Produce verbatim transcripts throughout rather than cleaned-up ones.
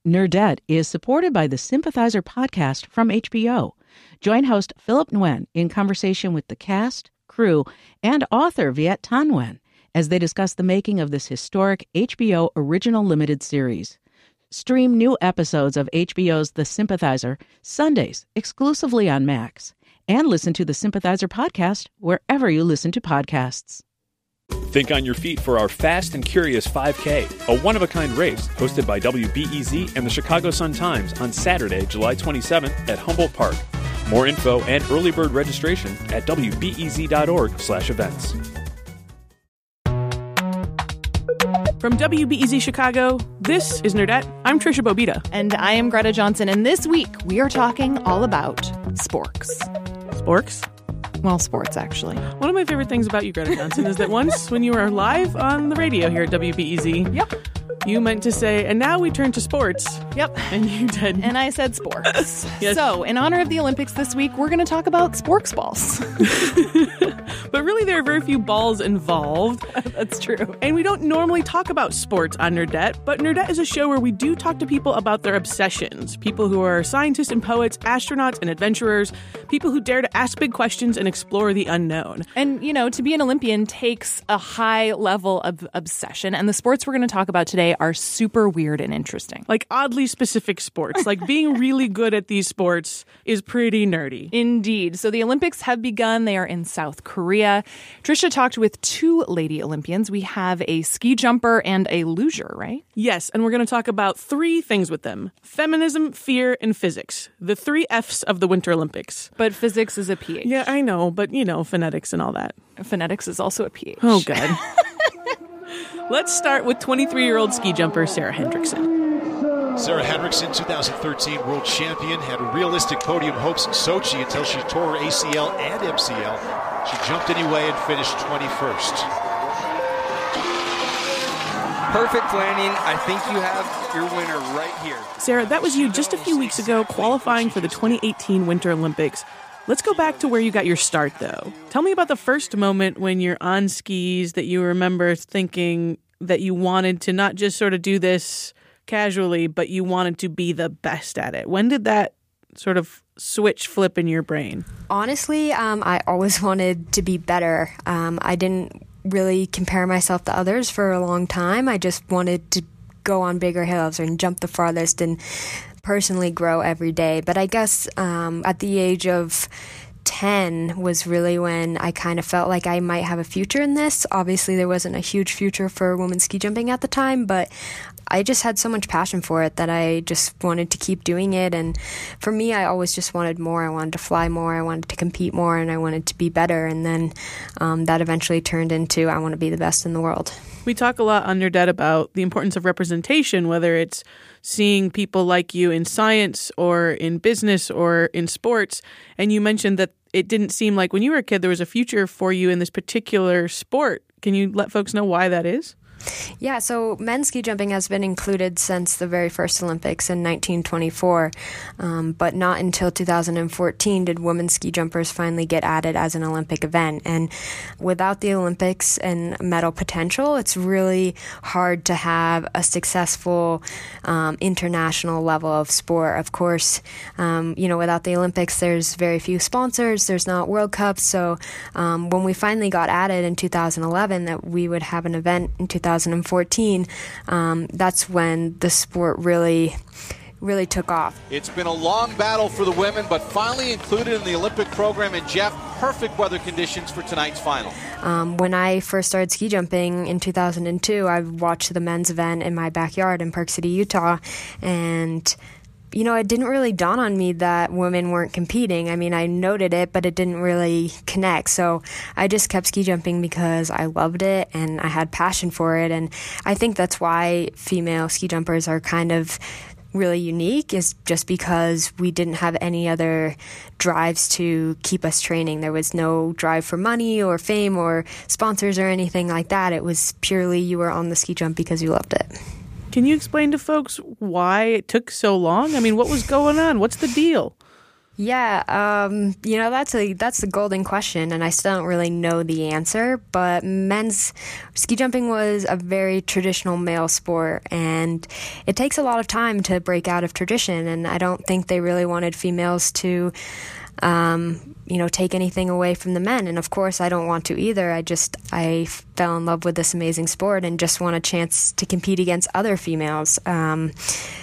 Nerdette is supported by the Sympathizer podcast from H B O. Join host Philip Nguyen in conversation with the cast, crew, and author Viet Thanh Nguyen as they discuss the making of this historic H B O original limited series. Stream new episodes of H B O's The Sympathizer Sundays exclusively on Max, and listen to the Sympathizer podcast wherever you listen to podcasts. Think on your feet for our Fast and Curious five K, a one-of-a-kind race hosted by W B E Z and the Chicago Sun-Times on Saturday, July twenty-seventh at Humboldt Park. More info and early bird registration at W B E Z dot org slash events. From W B E Z Chicago, this is Nerdette. I'm Trisha Bobita. And I am Greta Johnson. And this week, we are talking all about sporks. Sporks? Well, sports, actually. One of my favorite things about you, Greta Johnson, is that once when you were live on the radio here at W B E Z, yep, you meant to say, and now we turn to sports. Yep. And you did. And I said sports. Yes. So, in honor of the Olympics this week, we're going to talk about sporks balls. But really, there are very few balls involved. That's true. And we don't normally talk about sports on Nerdette, but Nerdette is a show where we do talk to people about their obsessions. People who are scientists and poets, astronauts and adventurers, people who dare to ask big questions and explore the unknown. And, you know, to be an Olympian takes a high level of obsession. And the sports we're going to talk about today are super weird and interesting. Like oddly specific sports. Like being really good at these sports is pretty nerdy. Indeed. So the Olympics have begun. They are in South Korea. Trisha talked with two lady Olympians. We have a ski jumper and a luger, right? Yes, and we're going to talk about three things with them. Feminism, fear, and physics. The three F's of the Winter Olympics. But physics is a P H. Yeah, I know, but, you know, phonetics and all that. Phonetics is also a P H. Oh, God. Let's start with twenty-three-year-old ski jumper Sarah Hendrickson. Sarah Hendrickson, two thousand thirteen world champion, had realistic podium hopes in Sochi until she tore her A C L and M C L. She jumped anyway and finished twenty-first. Perfect landing. I think you have your winner right here. Sarah, that was you just a few weeks ago qualifying for the twenty eighteen Winter Olympics. Let's go back to where you got your start, though. Tell me about the first moment when you're on skis that you remember thinking that you wanted to not just sort of do this casually, but you wanted to be the best at it. When did that sort of switch flip in your brain? Honestly, um, I always wanted to be better. Um, I didn't really compare myself to others for a long time. I just wanted to go on bigger hills and jump the farthest and personally grow every day. But I guess um, at the age of ten was really when I kind of felt like I might have a future in this. Obviously, there wasn't a huge future for women's ski jumping at the time, but I just had so much passion for it that I just wanted to keep doing it. And for me, I always just wanted more. I wanted to fly more. I wanted to compete more, and I wanted to be better. And then um, that eventually turned into I want to be the best in the world. We talk a lot on Nerdette about the importance of representation, whether it's seeing people like you in science or in business or in sports. And you mentioned that it didn't seem like when you were a kid there was a future for you in this particular sport. Can you let folks know why that is? Yeah, so men's ski jumping has been included since the very first Olympics in nineteen twenty-four, um, but not until two thousand fourteen did women's ski jumpers finally get added as an Olympic event. And without the Olympics and medal potential, it's really hard to have a successful um, international level of sport. Of course, um, you know, without the Olympics, there's very few sponsors, there's not World Cups, so um, when we finally got added in two thousand eleven that we would have an event in two thousand fourteen, um, that's when the sport really, really took off. It's been a long battle for the women, but finally included in the Olympic program. And Jeff, perfect weather conditions for tonight's final. Um, when I first started ski jumping in two thousand two, I watched the men's event in my backyard in Park City, Utah, and you know, it didn't really dawn on me that women weren't competing. I mean, I noted it, but it didn't really connect. So I just kept ski jumping because I loved it and I had passion for it. And I think that's why female ski jumpers are kind of really unique, is just because we didn't have any other drives to keep us training. There was no drive for money or fame or sponsors or anything like that. It was purely you were on the ski jump because you loved it. Can you explain to folks why it took so long? I mean, what was going on? What's the deal? Yeah, um, you know, that's a that's the golden question, and I still don't really know the answer. But men's ski jumping was a very traditional male sport, and it takes a lot of time to break out of tradition, and I don't think they really wanted females to um, you know, take anything away from the men. And of course, I don't want to either. I just, I fell in love with this amazing sport and just want a chance to compete against other females. Um,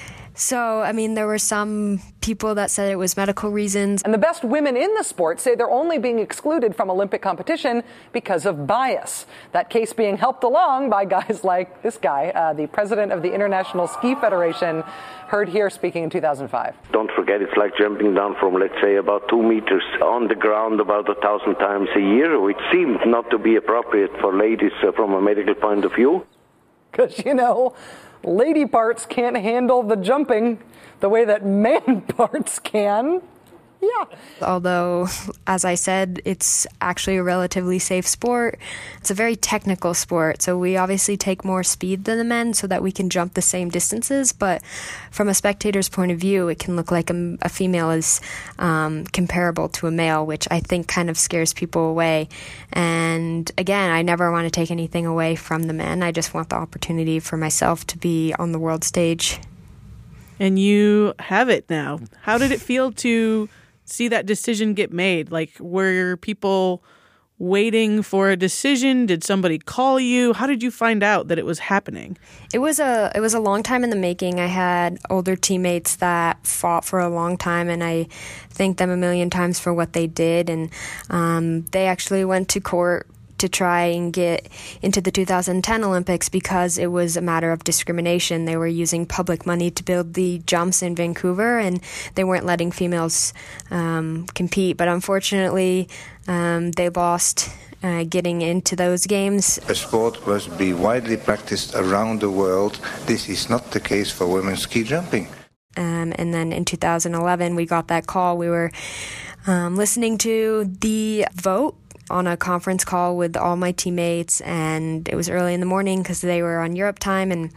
So, I mean, there were some people that said it was medical reasons. And the best women in the sport say they're only being excluded from Olympic competition because of bias. That case being helped along by guys like this guy, uh, the president of the International Ski Federation, heard here speaking in two thousand five. Don't forget, it's like jumping down from, let's say, about two meters on the ground about a thousand times a year, which seemed not to be appropriate for ladies uh, from a medical point of view. Because, you know, lady parts can't handle the jumping the way that man parts can. Yeah. Although, as I said, it's actually a relatively safe sport. It's a very technical sport, so we obviously take more speed than the men so that we can jump the same distances. But from a spectator's point of view, it can look like a, a female is um, comparable to a male, which I think kind of scares people away. And again, I never want to take anything away from the men. I just want the opportunity for myself to be on the world stage. And you have it now. How did it feel to see that decision get made? Like, were people waiting for a decision? Did somebody call you? How did you find out that it was happening? It was a it was a long time in the making. I had older teammates that fought for a long time, and I thank them a million times for what they did. And um, they actually went to court to try and get into the two thousand ten Olympics because it was a matter of discrimination. They were using public money to build the jumps in Vancouver, and they weren't letting females um, compete. But unfortunately, um, they lost uh, getting into those games. A sport must be widely practiced around the world. This is not the case for women's ski jumping. Um, and then in two thousand eleven, we got that call. We were um, listening to the vote on a conference call with all my teammates, and it was early in the morning because they were on Europe time, and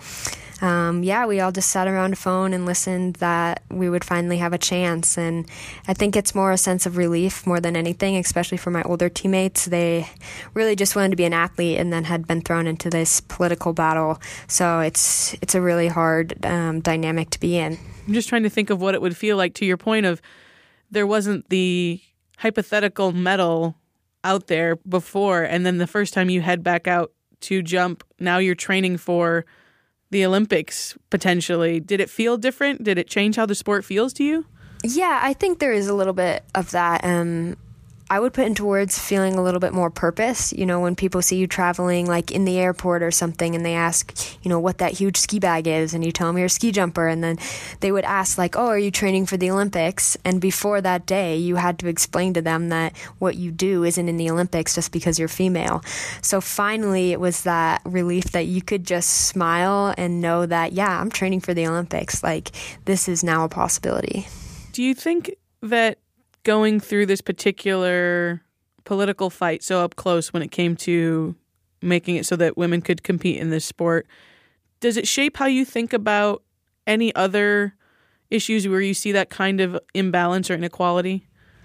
um, yeah, we all just sat around a phone and listened that we would finally have a chance. And I think it's more a sense of relief more than anything, especially for my older teammates. They really just wanted to be an athlete and then had been thrown into this political battle, so it's it's a really hard um, dynamic to be in. I'm just trying to think of what it would feel like, to your point of there wasn't the hypothetical medal out there before, and then the first time you head back out to jump, now you're training for the Olympics potentially. Did it feel different? Did it change how the sport feels to you? Yeah, I think there is a little bit of that. Um, I would put into words feeling a little bit more purpose. You know, when people see you traveling like in the airport or something and they ask, you know, what that huge ski bag is, and you tell them you're a ski jumper, and then they would ask like, oh, are you training for the Olympics? And before that day, you had to explain to them that what you do isn't in the Olympics just because you're female. So finally, it was that relief that you could just smile and know that, yeah, I'm training for the Olympics. Like, this is now a possibility. Do you think that going through this particular political fight so up close when it came to making it so that women could compete in this sport, does it shape how you think about any other issues where you see that kind of imbalance or inequality?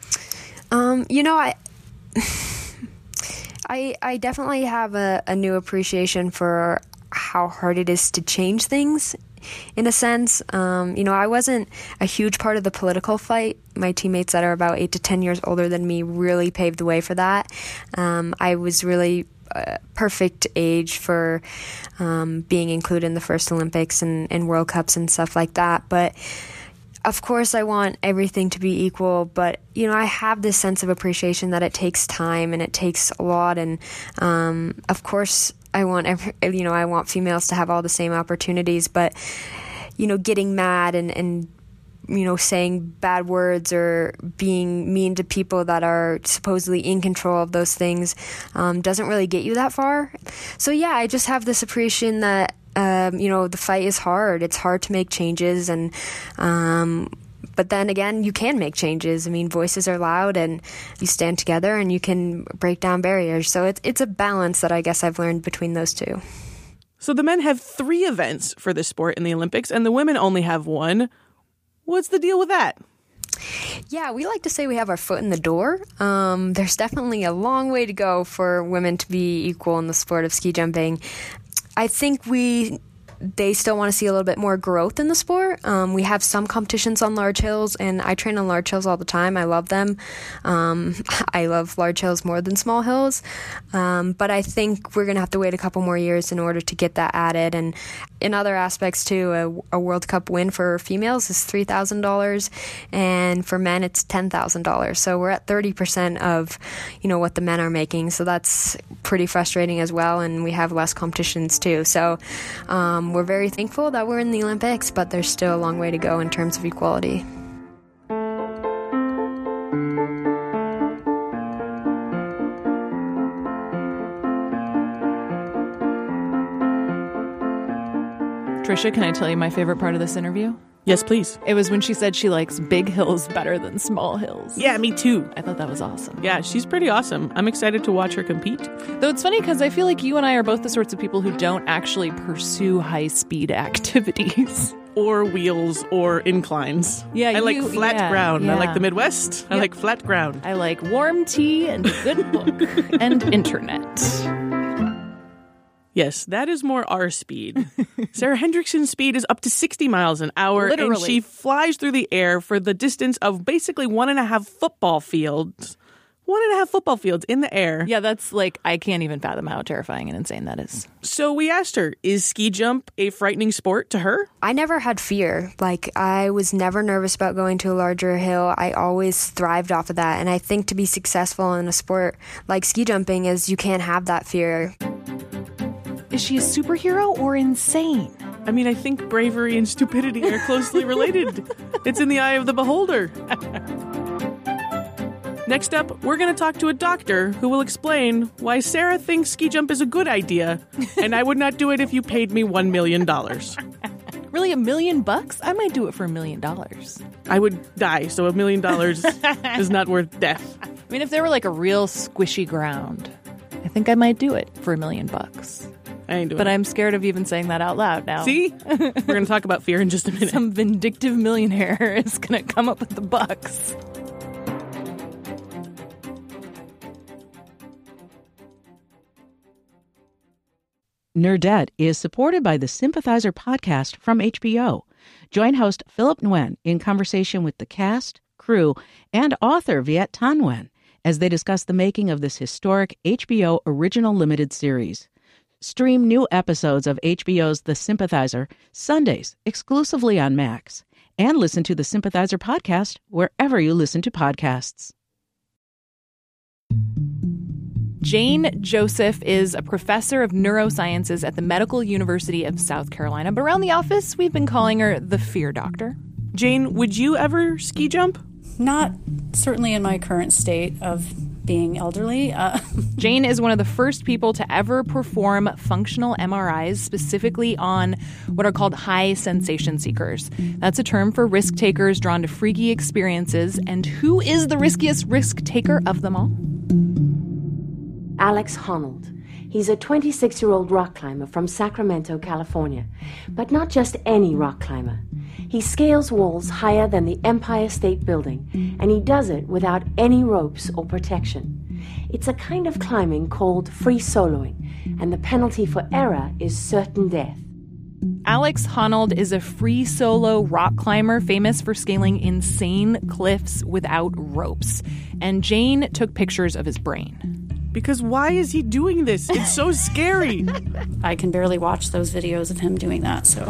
Um, you know, I, I, I definitely have a, a new appreciation for how hard it is to change things. In a sense, um, you know, I wasn't a huge part of the political fight. My teammates that are about eight to ten years older than me really paved the way for that. Um, I was really a perfect age for um, being included in the first Olympics and, and World Cups and stuff like that. But of course, I want everything to be equal, but, you know, I have this sense of appreciation that it takes time and it takes a lot. And, um, of course, I want every, you know, I want females to have all the same opportunities, but, you know, getting mad and, and, you know, saying bad words or being mean to people that are supposedly in control of those things um, doesn't really get you that far. So, yeah, I just have this appreciation that, Um, you know, the fight is hard. It's hard to make changes, and um, but then again, you can make changes. I mean, voices are loud, and you stand together, and you can break down barriers. So it's it's a balance that I guess I've learned between those two. So the men have three events for this sport in the Olympics, and the women only have one. What's the deal with that? Yeah, we like to say we have our foot in the door. Um, there's definitely a long way to go for women to be equal in the sport of ski jumping. I think we... they still want to see a little bit more growth in the sport. Um, we have some competitions on large hills, and I train on large hills all the time. I love them. Um, I love large hills more than small hills. Um, but I think we're going to have to wait a couple more years in order to get that added. And in other aspects, too, a, a World Cup win for females is three thousand dollars, and for men, it's ten thousand dollars. So we're at thirty percent of, you know, what the men are making. So that's pretty frustrating as well, and we have less competitions, too. So um, we're very thankful that we're in the Olympics, but there's still a long way to go in terms of equality. Trisha, can I tell you my favorite part of this interview? Yes, please. It was when she said she likes big hills better than small hills. Yeah, me too. I thought that was awesome. Yeah, she's pretty awesome. I'm excited to watch her compete. Though it's funny because I feel like you and I are both the sorts of people who don't actually pursue high-speed activities. Or wheels or inclines. Yeah, I like you, flat yeah, ground. yeah. I like the Midwest. Yep. I like flat ground. I like warm tea and a good book and internet. Yes, that is more our speed. Sarah Hendrickson's speed is up to sixty miles an hour. Literally. And she flies through the air for the distance of basically one and a half football fields. One and a half football fields in the air. Yeah, that's like, I can't even fathom how terrifying and insane that is. So we asked her, is ski jump a frightening sport to her? I never had fear. Like, I was never nervous about going to a larger hill. I always thrived off of that. And I think to be successful in a sport like ski jumping is you can't have that fear. Is she a superhero or insane? I mean, I think bravery and stupidity are closely related. It's in the eye of the beholder. Next up, we're going to talk to a doctor who will explain why Sarah thinks ski jump is a good idea, and I would not do it if you paid me one million dollars. Really, a million bucks? I might do it for a million dollars. I would die, so a million dollars is not worth death. I mean, if there were like a real squishy ground, I think I might do it for a million bucks. I ain't doing but it. I'm scared of even saying that out loud now. See? We're going to talk about fear in just a minute. Some vindictive millionaire is going to come up with the bucks. Nerdette is supported by the Sympathizer podcast from H B O. Join host Philip Nguyen in conversation with the cast, crew, and author Viet Thanh Nguyen as they discuss the making of this historic H B O original limited series. Stream new episodes of H B O's The Sympathizer Sundays exclusively on Max, and listen to the Sympathizer podcast wherever you listen to podcasts. Jane Joseph is a professor of neurosciences at the Medical University of South Carolina, but around the office, we've been calling her the Fear Doctor. Jane, would you ever ski jump? Not certainly in my current state of being elderly. Uh. Jane is one of the first people to ever perform functional M R Is specifically on what are called high sensation seekers. That's a term for risk takers drawn to freaky experiences. And who is the riskiest risk taker of them all? Alex Honnold. He's a twenty-six-year-old rock climber from Sacramento, California. But not just any rock climber. He scales walls higher than the Empire State Building, and he does it without any ropes or protection. It's a kind of climbing called free soloing, and the penalty for error is certain death. Alex Honnold is a free solo rock climber famous for scaling insane cliffs without ropes. And Jane took pictures of his brain. Because why is he doing this? It's so scary. I can barely watch those videos of him doing that, so...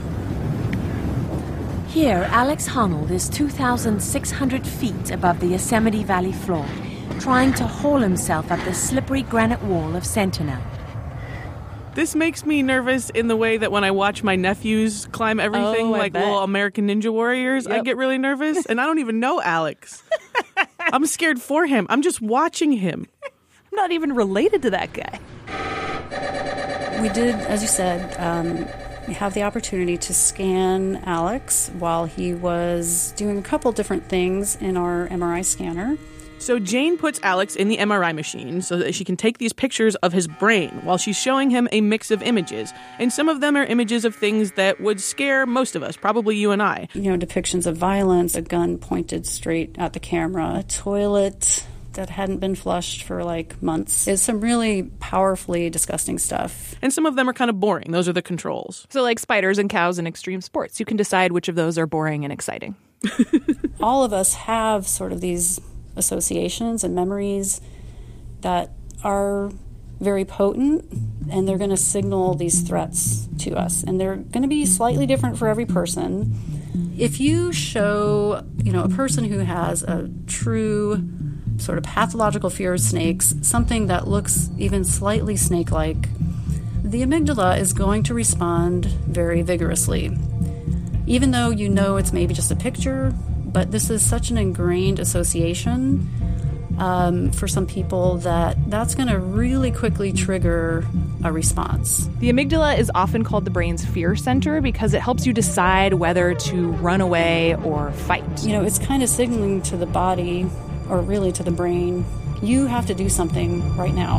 Here, Alex Honnold is two thousand six hundred feet above the Yosemite Valley floor, trying to haul himself up the slippery granite wall of Sentinel. This makes me nervous in the way that when I watch my nephews climb everything oh, like bet. little American Ninja Warriors, Yep. I get really nervous, and I don't even know Alex. I'm scared for him. I'm just watching him. I'm not even related to that guy. We did, as you said, um, have the opportunity to scan Alex while he was doing a couple different things in our M R I scanner. So Jane puts Alex in the M R I machine so that she can take these pictures of his brain while she's showing him a mix of images. And some of them are images of things that would scare most of us, probably you and I. You know, depictions of violence, a gun pointed straight at the camera, a toilet that hadn't been flushed for like months. It's some really powerfully disgusting stuff. And some of them are kind of boring. Those are the controls. So like spiders and cows in extreme sports. You can decide which of those are boring and exciting. All of us have sort of these associations and memories that are very potent, and they're going to signal these threats to us. And they're going to be slightly different for every person. If you show, you know, a person who has a true sort of pathological fear of snakes, something that looks even slightly snake-like, the amygdala is going to respond very vigorously. Even though you know it's maybe just a picture, but this is such an ingrained association um, for some people that that's going to really quickly trigger a response. The amygdala is often called the brain's fear center because it helps you decide whether to run away or fight. You know, it's kind of signaling to the body, or really to the brain, you have to do something right now.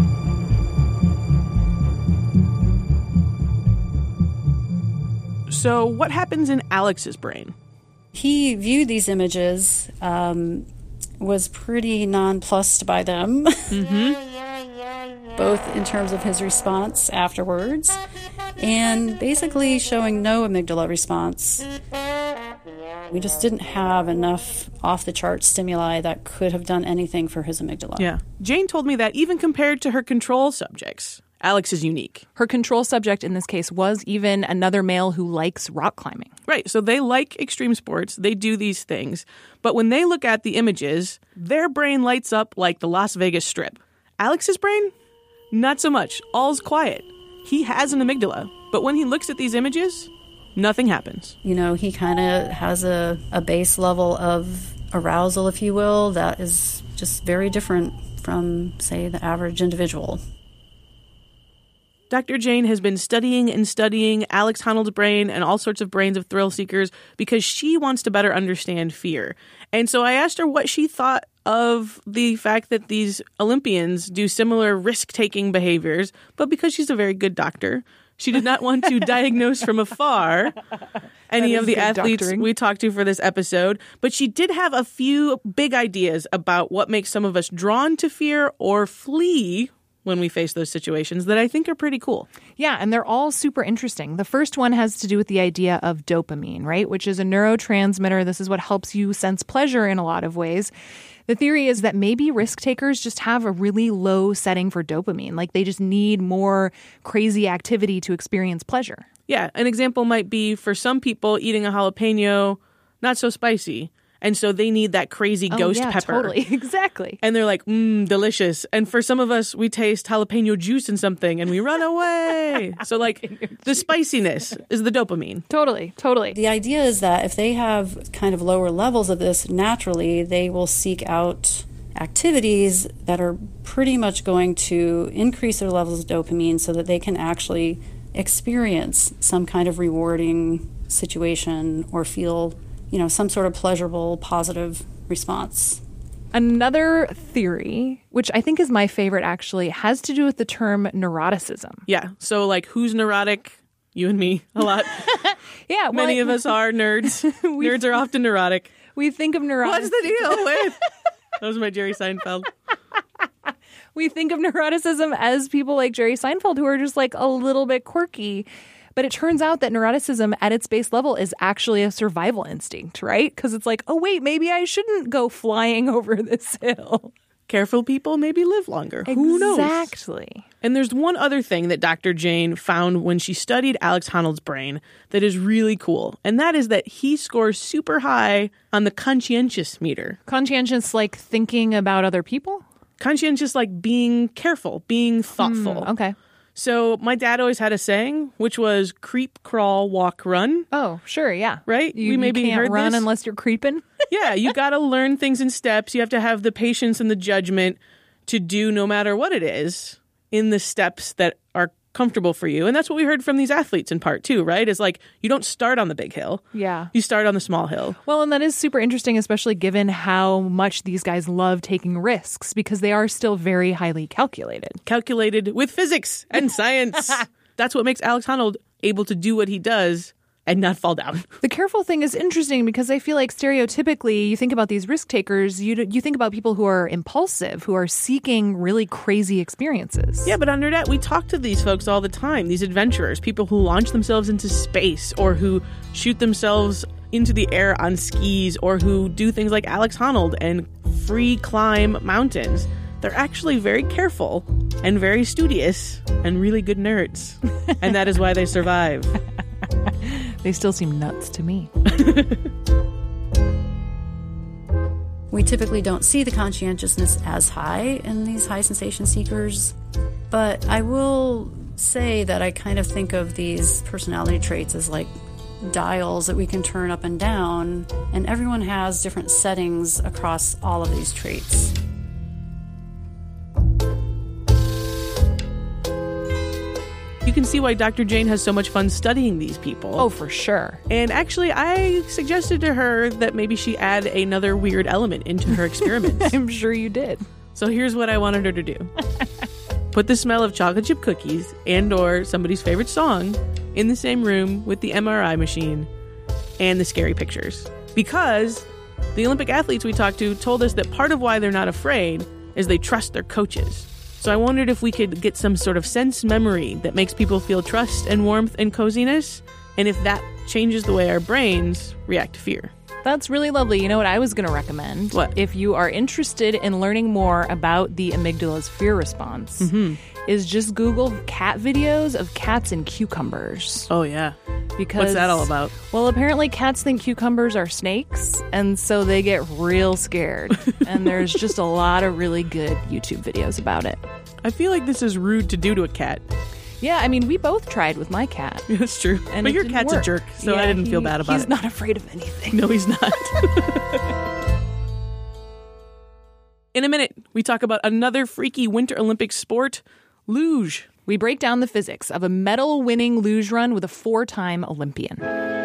So what happens in Alex's brain? He viewed these images, um, was pretty nonplussed by them, mm-hmm. both in terms of his response afterwards and basically showing no amygdala response. We just didn't have enough off-the-chart stimuli that could have done anything for his amygdala. Yeah. Jane told me that even compared to her control subjects, Alex is unique. Her control subject in this case was even another male who likes rock climbing. Right. So they like extreme sports. They do these things. But when they look at the images, their brain lights up like the Las Vegas Strip. Alex's brain? Not so much. All's quiet. He has an amygdala. But when he looks at these images, nothing happens. You know, he kind of has a, a base level of arousal, if you will, that is just very different from, say, the average individual. Doctor Jane has been studying and studying Alex Honnold's brain and all sorts of brains of thrill seekers because she wants to better understand fear. And so I asked her what she thought of the fact that these Olympians do similar risk-taking behaviors, but because she's a very good doctor, she did not want to diagnose from afar any of the athletes doctoring. we talked to for this episode. But she did have a few big ideas about what makes some of us drawn to fear or flee when we face those situations that I think are pretty cool. Yeah, and they're all super interesting. The first one has to do with the idea of dopamine, right? Which is a neurotransmitter. This is what helps you sense pleasure in a lot of ways. The theory is that maybe risk takers just have a really low setting for dopamine. Like they just need more crazy activity to experience pleasure. Yeah, an example might be for some people eating a jalapeno, not so spicy. And so they need that crazy oh, ghost yeah, pepper. Totally, exactly. And they're like, mmm, delicious. And for some of us, we taste jalapeno juice in something and we run away. So like the spiciness is the dopamine. Totally, totally. The idea is that if they have kind of lower levels of this naturally, they will seek out activities that are pretty much going to increase their levels of dopamine so that they can actually experience some kind of rewarding situation or feel, you know, some sort of pleasurable, positive response. Another theory, which I think is my favorite actually, has to do with the term neuroticism. Yeah. So like who's neurotic? You and me a lot. Yeah. Well, Many of us are nerds. Nerds are often neurotic. We think of neuroticism. What's the deal with? That was my Jerry Seinfeld. We think of neuroticism as people like Jerry Seinfeld who are just like a little bit quirky. But it turns out that neuroticism at its base level is actually a survival instinct, right? Because it's like, oh, wait, maybe I shouldn't go flying over this hill. Careful people maybe live longer. Who knows? Exactly. And there's one other thing that Doctor Jane found when she studied Alex Honnold's brain that is really cool. And that is that he scores super high on the conscientious meter. Conscientious, like thinking about other people? Conscientious, like being careful, being thoughtful. Mm, okay. So my dad always had a saying, which was creep, crawl, walk, run. Oh, sure, yeah. Right? You, we maybe you can't heard run this. unless you're creeping. Yeah, you got to learn things in steps. You have to have the patience and the judgment to do no matter what it is in the steps that are comfortable for you. And that's what we heard from these athletes in part too, right? Is like, you don't start on the big hill. Yeah. You start on the small hill. Well, and that is super interesting, especially given how much these guys love taking risks, because they are still very highly calculated. Calculated with physics and science. That's what makes Alex Honnold able to do what he does and not fall down. The careful thing is interesting because I feel like stereotypically, you think about these risk takers, you you think about people who are impulsive, who are seeking really crazy experiences. Yeah, but under that, we talk to these folks all the time, these adventurers, people who launch themselves into space or who shoot themselves into the air on skis or who do things like Alex Honnold and free climb mountains. They're actually very careful and very studious and really good nerds. And that is why they survive. They still seem nuts to me. We typically don't see the conscientiousness as high in these high sensation seekers, but I will say that I kind of think of these personality traits as like dials that we can turn up and down, and everyone has different settings across all of these traits. You can see why Doctor Jane has so much fun studying these people. Oh, for sure. And actually, I suggested to her that maybe she add another weird element into her experiments. I'm sure you did. So here's what I wanted her to do. Put the smell of chocolate chip cookies and or somebody's favorite song in the same room with the M R I machine and the scary pictures. Because the Olympic athletes we talked to told us that part of why they're not afraid is they trust their coaches. So I wondered if we could get some sort of sense memory that makes people feel trust and warmth and coziness, and if that changes the way our brains react to fear. That's really lovely. You know what I was going to recommend? What? If you are interested in learning more about the amygdala's fear response, mm-hmm. is just Google cat videos of cats and cucumbers. Oh, yeah. Because, what's that all about? Well, apparently cats think cucumbers are snakes, and so they get real scared. And there's just a lot of really good YouTube videos about it. I feel like this is rude to do to a cat. Yeah, I mean, we both tried with my cat. That's true. And but your didn't cat's work. a jerk, so yeah, I didn't he, feel bad about he's it. He's not afraid of anything. No, he's not. In a minute, we talk about another freaky Winter Olympic sport, luge. We break down the physics of a medal-winning luge run with a four-time Olympian.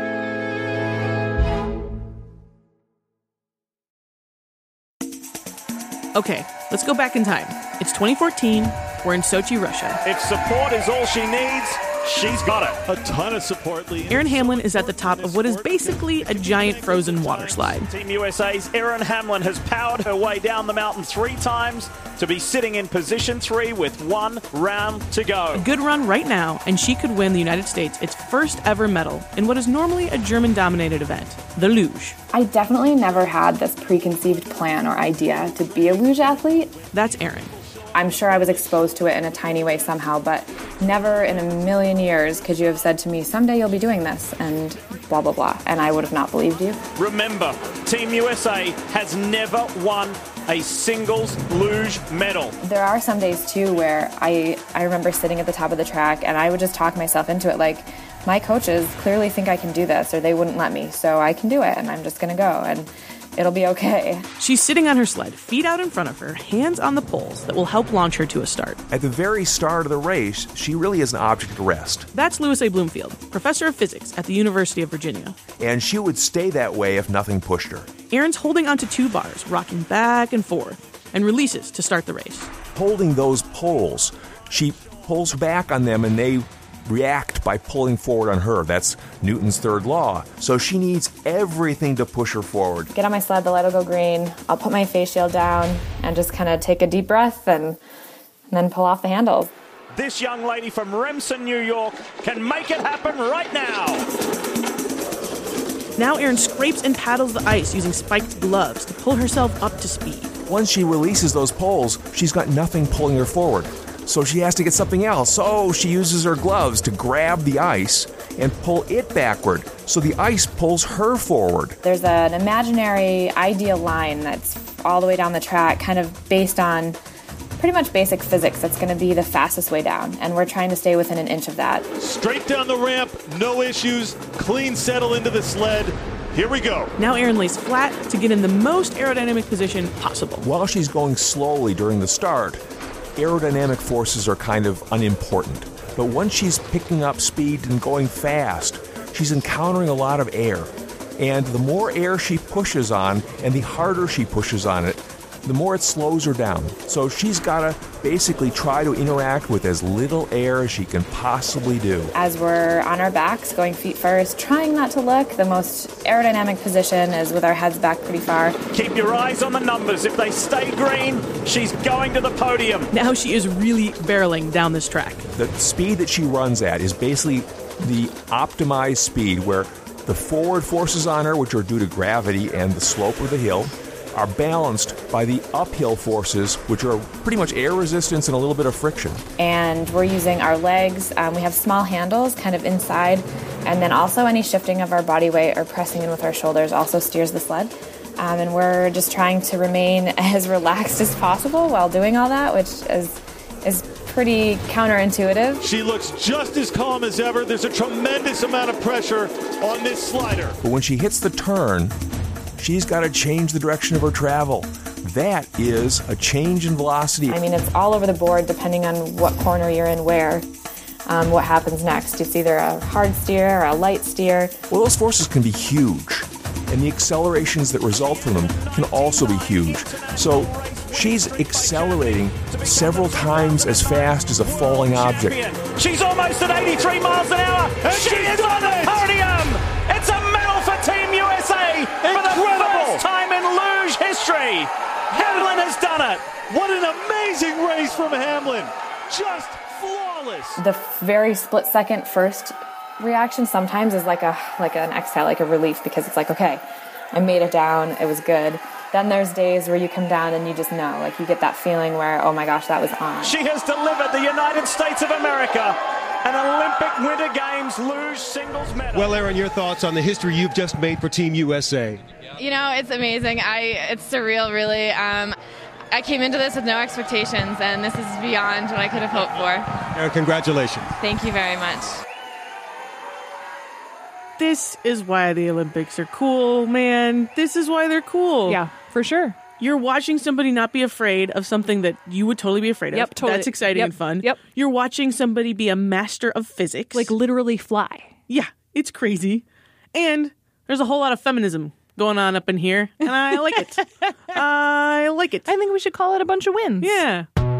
Okay, let's go back in time. It's twenty fourteen. We're in Sochi, Russia. If support is all she needs, she's got it. A ton of support. Lee. Erin Hamlin is at the top of what is basically a giant frozen water slide. Team U S A's Erin Hamlin has powered her way down the mountain three times to be sitting in position three with one round to go. A good run right now, and she could win the United States its first ever medal in what is normally a German-dominated event, the luge. I definitely never had this preconceived plan or idea to be a luge athlete. That's Erin. I'm sure I was exposed to it in a tiny way somehow, but never in a million years could you have said to me, someday you'll be doing this, and blah, blah, blah, and I would have not believed you. Remember, Team U S A has never won a singles luge medal. There are some days, too, where I, I remember sitting at the top of the track, and I would just talk myself into it, like, my coaches clearly think I can do this, or they wouldn't let me, so I can do it, and I'm just going to go, and it'll be okay. She's sitting on her sled, feet out in front of her, hands on the poles that will help launch her to a start. At the very start of the race, she really is an object of rest. That's Louis A. Bloomfield, professor of physics at the University of Virginia. And she would stay that way if nothing pushed her. Erin's holding onto two bars, rocking back and forth, and releases to start the race. Holding those poles, she pulls back on them and they react by pulling forward on her. That's Newton's third law. So she needs everything to push her forward. Get on my sled, the light will go green. I'll put my face shield down and just kind of take a deep breath and, and then pull off the handles. This young lady from Remsen, New York can make it happen right now. Now Erin scrapes and paddles the ice using spiked gloves to pull herself up to speed. Once she releases those poles, she's got nothing pulling her forward. So she has to get something else. So she uses her gloves to grab the ice and pull it backward. So the ice pulls her forward. There's an imaginary ideal line that's all the way down the track, kind of based on pretty much basic physics. That's going to be the fastest way down. And we're trying to stay within an inch of that. Straight down the ramp, no issues, clean settle into the sled. Here we go. Now Erin lays flat to get in the most aerodynamic position possible. While she's going slowly during the start, aerodynamic forces are kind of unimportant. but once she's picking up speed and going fast, she's encountering a lot of air. And the more air she pushes on and the harder she pushes on it, the more it slows her down. So she's got to basically try to interact with as little air as she can possibly do. As we're on our backs, going feet first, trying not to look, the most aerodynamic position is with our heads back pretty far. Keep your eyes on the numbers. If they stay green, she's going to the podium. Now she is really barreling down this track. The speed that she runs at is basically the optimized speed where the forward forces on her, which are due to gravity and the slope of the hill, are balanced by the uphill forces, which are pretty much air resistance and a little bit of friction. And we're using our legs. Um, we have small handles kind of inside, and then also any shifting of our body weight or pressing in with our shoulders also steers the sled. Um, and we're just trying to remain as relaxed as possible while doing all that, which is is pretty counterintuitive. She looks just as calm as ever. There's a tremendous amount of pressure on this slider. But when she hits the turn, she's got to change the direction of her travel. That is a change in velocity. I mean, it's all over the board depending on what corner you're in where, um, what happens next. It's either a hard steer or a light steer. Well, those forces can be huge, and the accelerations that result from them can also be huge. So she's accelerating several times as fast as a falling object. She's almost at eighty-three miles an hour, and she is on the podium! It's a medal for Team U S A for the first time in luge history. Hamlin has done it. What an amazing race from Hamlin. Just flawless. The very split second first reaction sometimes is like a like an exhale, like a relief, because it's like, okay, I made it down, it was good. Then there's days where you come down and you just know, like you get that feeling where, oh my gosh, that was on. She has delivered the United States of America an Olympic Winter Games luge singles medal. Well, Erin, your thoughts on the history you've just made for Team U S A? You know, it's amazing. I it's surreal, really. Um, I came into this with no expectations, and this is beyond what I could have hoped for. Erin, congratulations. Thank you very much. This is why the Olympics are cool, man. This is why they're cool. Yeah, for sure. You're watching somebody not be afraid of something that you would totally be afraid of. Yep, totally. That's exciting Yep. and fun. Yep. You're watching somebody be a master of physics. Like literally fly. Yeah, it's crazy. And there's a whole lot of feminism going on up in here, and I like it. I like it. I think we should call it a bunch of wins. Yeah.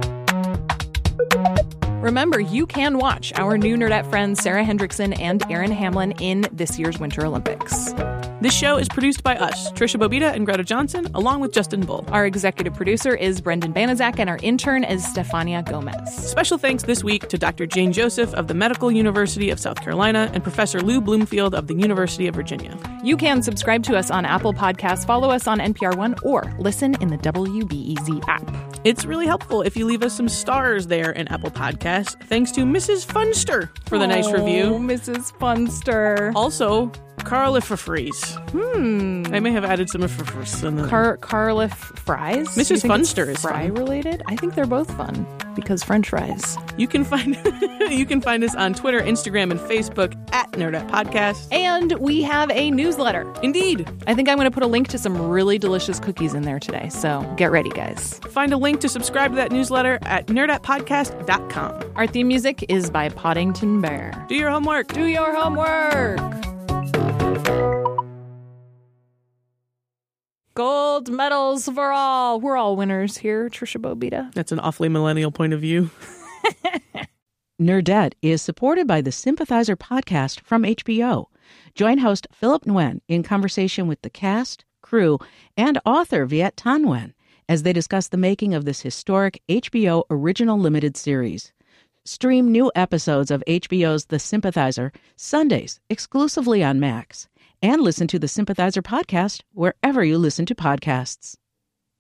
Remember, you can watch our new Nerdette friends Sarah Hendrickson and Erin Hamlin in this year's Winter Olympics. This show is produced by us, Trisha Bobita and Greta Johnson, along with Justin Bull. Our executive producer is Brendan Banaszak, and our intern is Stefania Gomez. Special thanks this week to Doctor Jane Joseph of the Medical University of South Carolina and Professor Lou Bloomfield of the University of Virginia. You can subscribe to us on Apple Podcasts, follow us on N P R One, or listen in the W B E Z app. It's really helpful if you leave us some stars there in Apple Podcasts. Thanks to Missus Funster for the oh, nice review. Missus Funster. Also, Carlifafries. Hmm. I may have added some Fries in the Car Carlif fries. Missus You think Funster it's is fry fun. related. I think they're both fun because French fries. You can find you can find us on Twitter, Instagram, and Facebook at Nerdette Podcast. And we have a newsletter. Indeed. I think I'm going to put a link to some really delicious cookies in there today. So get ready, guys. Find a link to subscribe to that newsletter at nerdette podcast dot com. Our theme music is by Poddington Bear. Do your homework. Do your homework. Gold medals for all. We're all winners here, Trisha Bobita. That's an awfully millennial point of view. Nerdette is supported by the Sympathizer podcast from H B O. Join host Philip Nguyen in conversation with the cast, crew, and author Viet Thanh Nguyen as they discuss the making of this historic H B O original limited series. Stream new episodes of H B O's The Sympathizer Sundays exclusively on Max. And listen to the Sympathizer podcast wherever you listen to podcasts.